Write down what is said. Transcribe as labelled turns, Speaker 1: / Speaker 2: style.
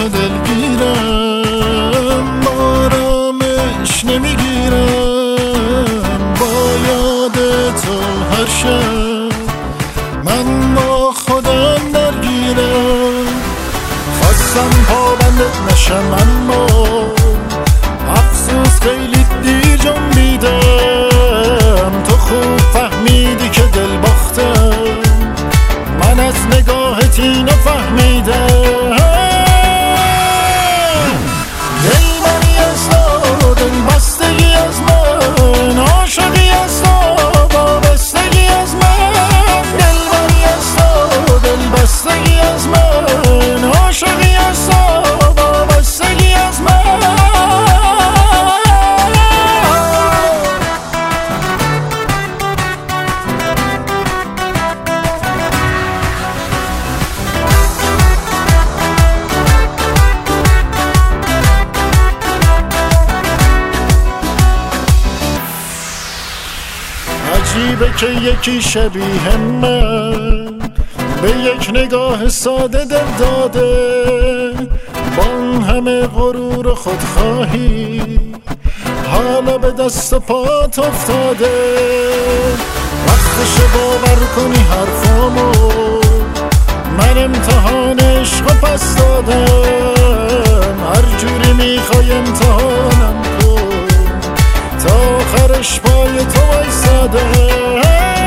Speaker 1: دلگیرم، آرامش نمیگیرم با یاد تو هر شب. من با خودم درگیرم، خواستم پابندت نشم اما افسوس خیلی دیر جنبیدم. تو خوب فهمیدی که دل باختم، من از نگاهت اینو فهمیدم. دل بری از تو، دل بستگی از من، عاشقی از تو، وابستگی از من. دل بری از تو، دل بستگی از من، عاشقی از تو، وابستگی از من. عجیبه که یکی شبیه من به یک نگاه ساده دل داده، با اون همه غرور و خودخواهی حالا به دست و پات افتاده. وقتش باور کنی حرفامو، من امتحان عشق پس دادم. هر جوری میخوای امتحانم کن، تا آخرش پای تو وایسادم.